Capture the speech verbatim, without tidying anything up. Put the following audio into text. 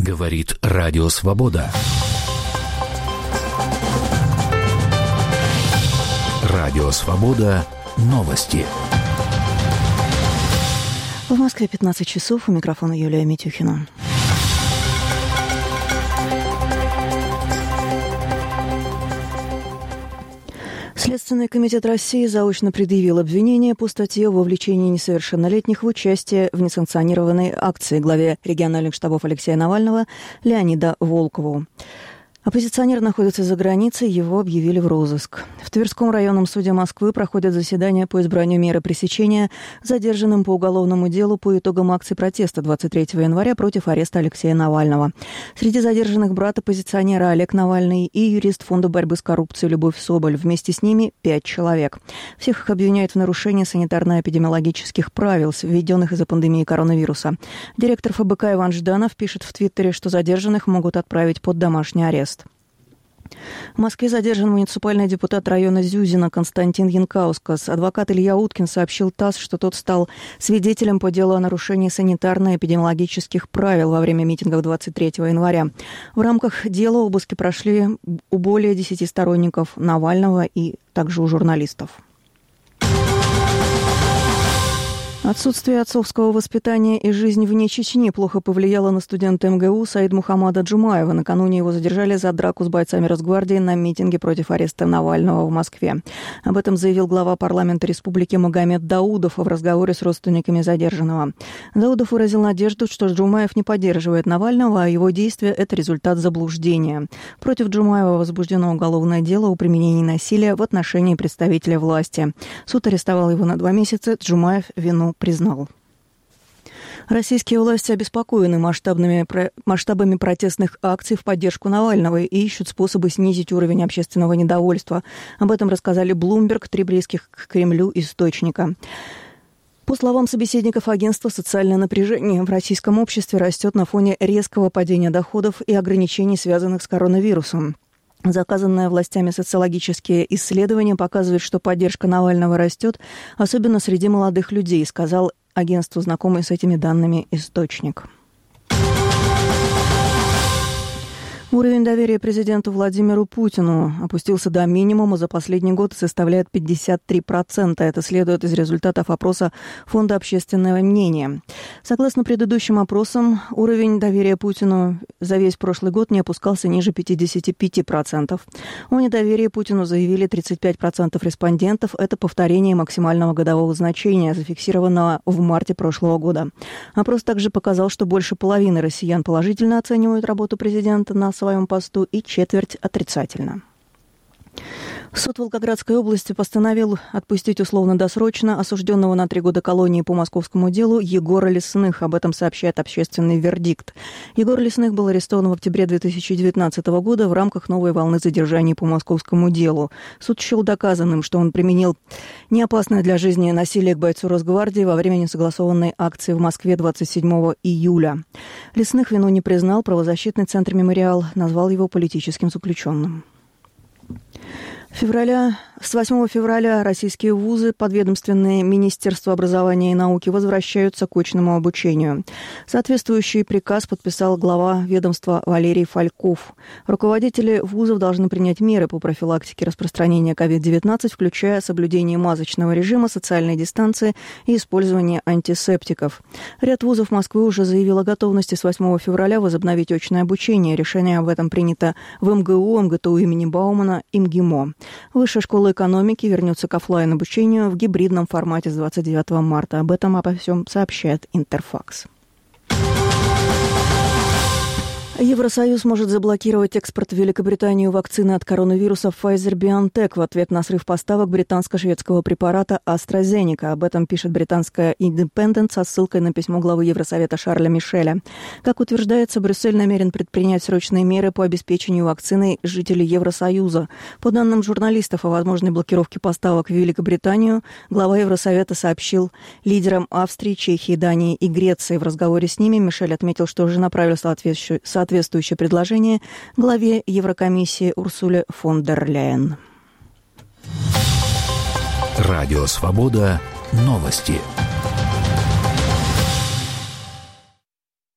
Говорит Радио Свобода. Радио Свобода. Новости. В Москве пятнадцать часов. У микрофона Юлия Митюхина. Следственный комитет России заочно предъявил обвинение по статье о вовлечении несовершеннолетних в участие в несанкционированной акции главе региональных штабов Алексея Навального Леониду Волкову. Оппозиционер находится за границей, его объявили в розыск. В Тверском районном суде Москвы проходят заседания по избранию меры пресечения задержанным по уголовному делу по итогам акции протеста двадцать третьего января против ареста Алексея Навального. Среди задержанных брат оппозиционера Олег Навальный и юрист Фонда борьбы с коррупцией Любовь Соболь. Вместе с ними пять человек. Всех их обвиняют в нарушении санитарно-эпидемиологических правил, введенных из-за пандемии коронавируса. Директор эф бэ ка Иван Жданов пишет в Твиттере, что задержанных могут отправить под домашний арест. В Москве задержан муниципальный депутат района Зюзина Константин Янкаускас. Адвокат Илья Уткин сообщил ТАСС, что тот стал свидетелем по делу о нарушении санитарно-эпидемиологических правил во время митингов двадцать третьего января. В рамках дела обыски прошли у более десяти сторонников Навального и также у журналистов. Отсутствие отцовского воспитания и жизнь вне Чечни плохо повлияло на студента эм гэ у Саид-Мухаммада Джумаева. Накануне его задержали за драку с бойцами Росгвардии на митинге против ареста Навального в Москве. Об этом заявил глава парламента республики Магомед Даудов в разговоре с родственниками задержанного. Даудов выразил надежду, что Джумаев не поддерживает Навального, а его действия – это результат заблуждения. Против Джумаева возбуждено уголовное дело о применении насилия в отношении представителя власти. Суд арестовал его на два месяца. Джумаев вину признал. Российские власти обеспокоены масштабными, масштабами протестных акций в поддержку Навального и ищут способы снизить уровень общественного недовольства. Об этом рассказали Bloomberg, три близких к Кремлю источника. По словам собеседников агентства, социальное напряжение в российском обществе растет на фоне резкого падения доходов и ограничений, связанных с коронавирусом. Заказанные властями социологические исследования показывают, что поддержка Навального растет, особенно среди молодых людей, сказал агентству знакомый с этими данными источник. Уровень доверия президенту Владимиру Путину опустился до минимума за последний год и составляет пятьдесят три процента. Это следует из результатов опроса Фонда общественного мнения. Согласно предыдущим опросам, уровень доверия Путину за весь прошлый год не опускался ниже пятьдесят пять процентов. О недоверии Путину заявили тридцать пять процентов респондентов. Это повторение максимального годового значения, зафиксированного в марте прошлого года. Опрос также показал, что больше половины россиян положительно оценивают работу президента на в своем посту и четверть отрицательно. Суд Волгоградской области постановил отпустить условно-досрочно осужденного на три года колонии по московскому делу Егора Лесных. Об этом сообщает общественный вердикт. Егор Лесных был арестован в октябре две тысячи девятнадцатого года в рамках новой волны задержаний по московскому делу. Суд счел доказанным, что он применил неопасное для жизни насилие к бойцу Росгвардии во время несогласованной акции в Москве двадцать седьмого июля. Лесных вину не признал. Правозащитный центр «Мемориал» назвал его политическим заключенным. Февраля, с восьмого февраля российские вузы, подведомственные Министерству образования и науки, возвращаются к очному обучению. Соответствующий приказ подписал глава ведомства Валерий Фальков. Руководители вузов должны принять меры по профилактике распространения ковид девятнадцать, включая соблюдение масочного режима, социальной дистанции и использование антисептиков. Ряд вузов Москвы уже заявил о готовности с восьмого февраля возобновить очное обучение. Решение об этом принято в эм гэ у, эм гэ тэ у имени Баумана и эм ги эм о. Высшая школа экономики вернется к офлайн-обучению в гибридном формате с двадцать девятого марта. Об этом обо всем сообщает Интерфакс. Евросоюз может заблокировать экспорт в Великобританию вакцины от коронавируса Pfizer-BioNTech в ответ на срыв поставок британско-шведского препарата AstraZeneca. Об этом пишет британская Independent со ссылкой на письмо главы Евросовета Шарля Мишеля. Как утверждается, Брюссель намерен предпринять срочные меры по обеспечению вакциной жителей Евросоюза. По данным журналистов о возможной блокировке поставок в Великобританию, глава Евросовета сообщил лидерам Австрии, Чехии, Дании и Греции. В разговоре с ними Мишель отметил, что уже направил соответствующую соответствующее предложение главе Еврокомиссии Урсуле фон дер Ляйен. Радио Свобода. Новости.